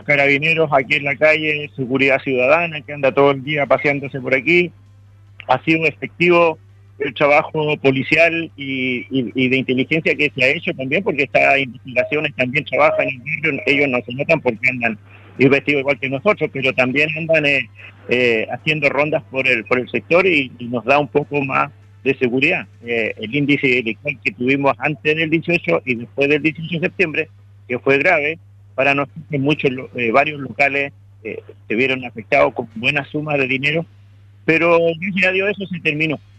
los carabineros aquí en la calle, seguridad ciudadana que anda todo el día paseándose por aquí. Ha sido efectivo el trabajo policial y de inteligencia que se ha hecho también, porque estas investigaciones también trabajan en el barrio. Ellos no se notan porque andan vestidos igual que nosotros, pero también andan haciendo rondas por el sector y nos da un poco más de seguridad. El índice delictual que tuvimos antes del 18 y después del 18 de septiembre, que fue grave, para nosotros varios locales se vieron afectados con buenas sumas de dinero, pero gracias a Dios eso se terminó.